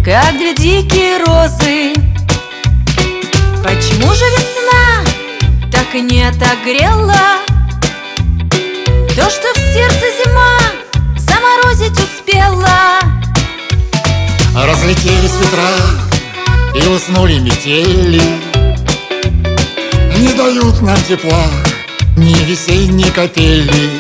как две дикие розы. Почему же весна так и не отогрела то, что в сердце зима заморозить успела? Разлетелись ветра и уснули метели, не дают нам тепла ни весенней капели.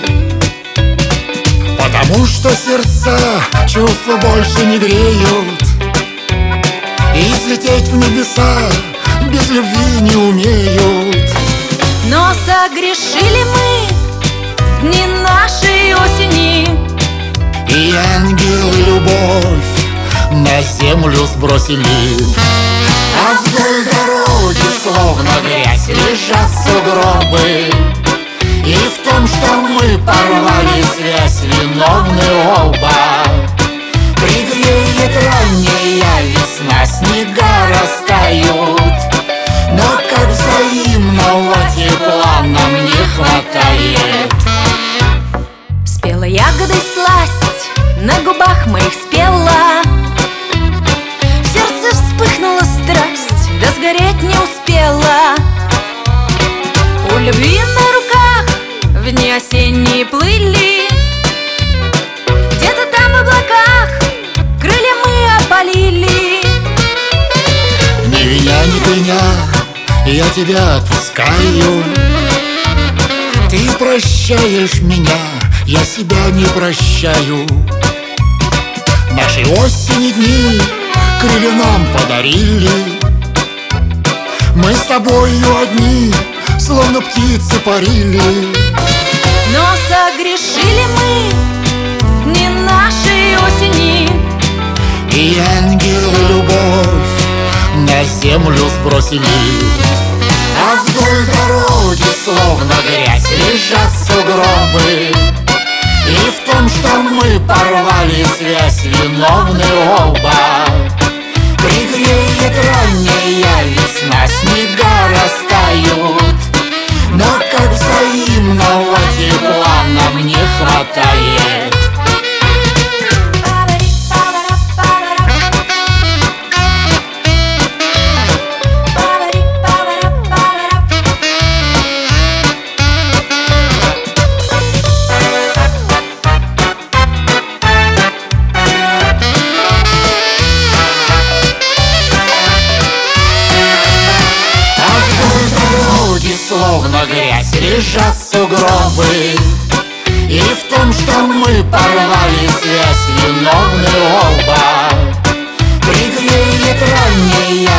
Потому что сердца чувства больше не греют, и взлететь в небеса без любви не умеют. Но согрешили мы в дни нашей осени, И ангелы любовь на землю сбросили. А вдоль дороги, словно грязь, лежат сугробы, и в том, что мы порвали связь, виновны оба. Пригреет ранняя весна, снега растают, но как взаимного тепла нам не хватает. спела ягодой сласть, на губах моих спела. В сердце вспыхнула страсть, да сгореть не успела. У любви на руках в дни осенние плыли, где-то там в облаках крылья мы опалили. Ни меня, ни коня, я тебя отпускаю. Ты прощаешь меня, я себя не прощаю. Наши осени дни крылья нам подарили. Мы с тобою одни, словно птицы парили. Но согрешили мы в дни нашей осени, И ангелы любовь на землю сбросили. А вдоль дороги, словно грязь, лежат сугробы, и в том, что мы порвали связь, виновны оба. Пригреет ранняя весна, снега растают, но как взаимного тепла нам не хватает. Словно грязь лежат сугробы, и в том, что мы порвали связь, виновны оба. Пригреет ранняя